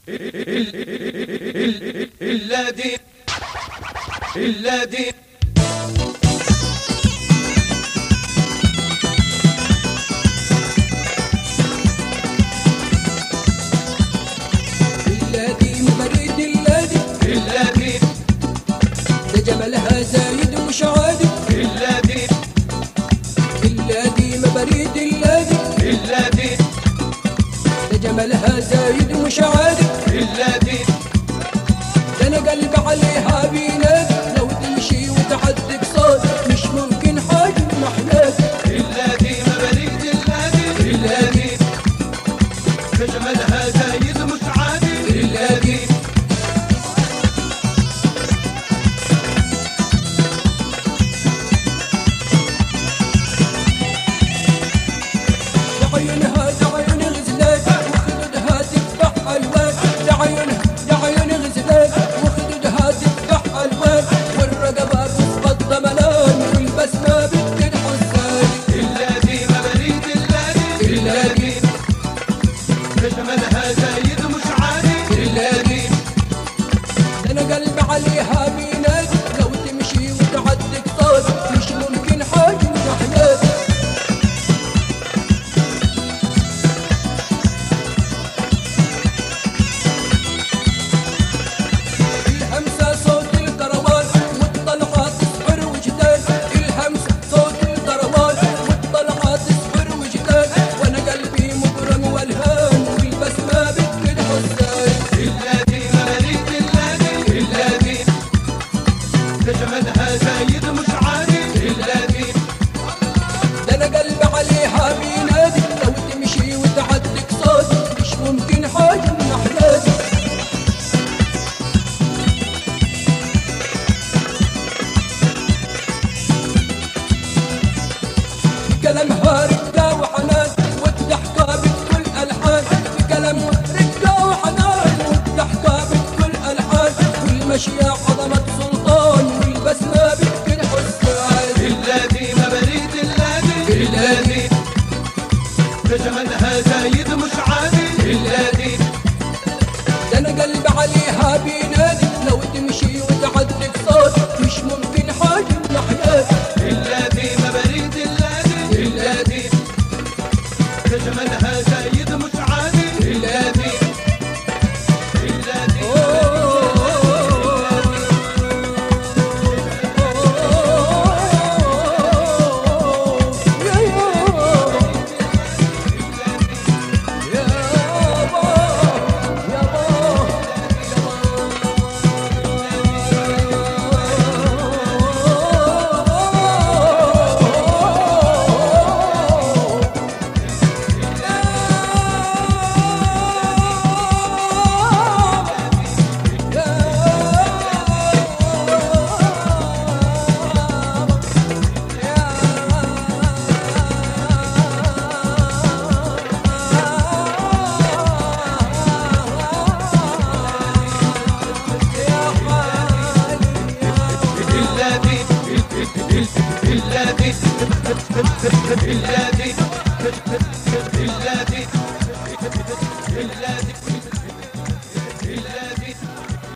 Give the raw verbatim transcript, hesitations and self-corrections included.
الذي الذي الذي مبرد الذي الذي جمالها زايد مش عادي الذي الذي مبرد الذي الذي جمالها زايد مش عادي الذي ده انا قلبي عليها بينادي لو تمشي وتعدي قصاد مش ممكن حاجه محلاتي الذي مبرد الذي الذي جمالها زايد مش عادي الذي عيونها ده عيون غزلات وخدودها تذبح الوان ده عيونها ده عيون غزلات وخدودها تذبح الوان والرقبه تسقط ضمنان والبسمه بتكد حسان الذي مبرد الذي الذي جمالها زايد مش عادي الذي انا قلبي عليها بينادي لو تمشي وتعدي قصاد مش ممكن حاجه محلاتي الهمسه صوت الكروان والطلعه تسحر وجدان الهمسه صوت الكروان والطلعه تسحر وجدان وانا قلبي مبرم والهان والبسمه بتكد حسان الذي مبرد الذي الذي جمالها زايد مش عادي الذي ده انا قلبي عليها بينادي لو تمشي وتعدي قصاد مش ممكن حاجه من احلامي كلامها رقه وحنان والضحكه بكل الحان كلامها رقه وحنان والضحكه بكل الحان والمشيه عظمه سلطان والبسمه بكل حسان الذي مبرد الذي الذي جمالها زايد مش عادي الذي ده انا قلبي عليها بينادي لو تمشي وتعدي قصاد مش ممكن حاجه من حياتي الذي مبرد الذي الذي جمالها زايد مش عادي الذي الذي الذي الذي الذي الذي